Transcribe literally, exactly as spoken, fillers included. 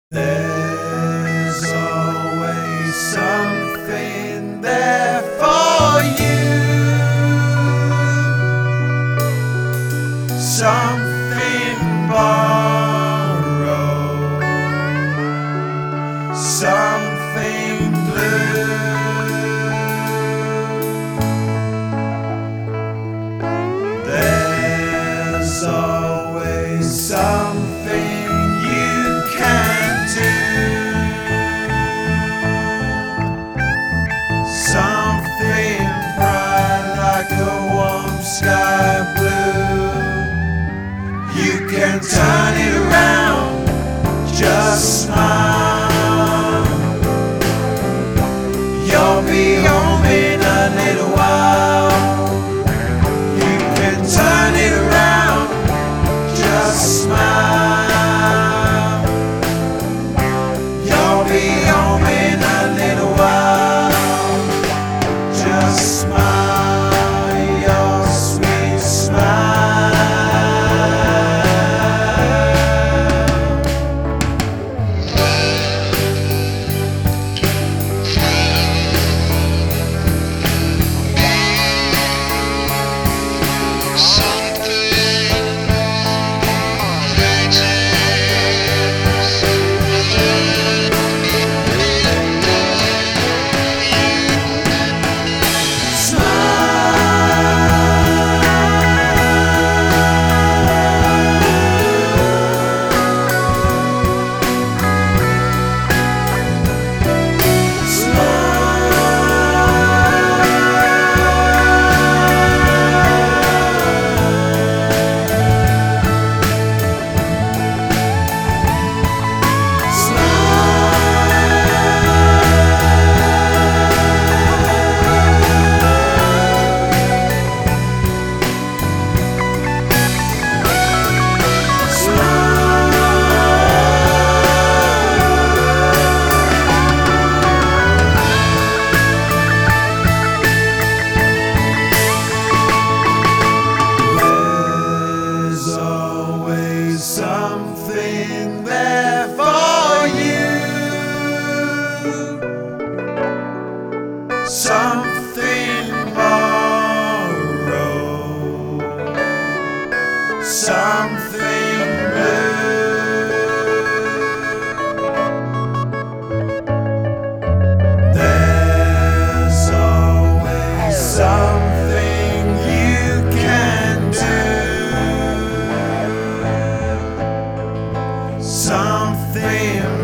There's always something there for you, something borrowed, something blue. There's always something you can do, something bright like a warm sky blue. You can turn it around, just smile. You'll be home in a little while. You can turn it around, just smile. You'll be home in a little while. Just smile your sweet smile. Something there for you, something borrowed, something blue. There's always something you can do, something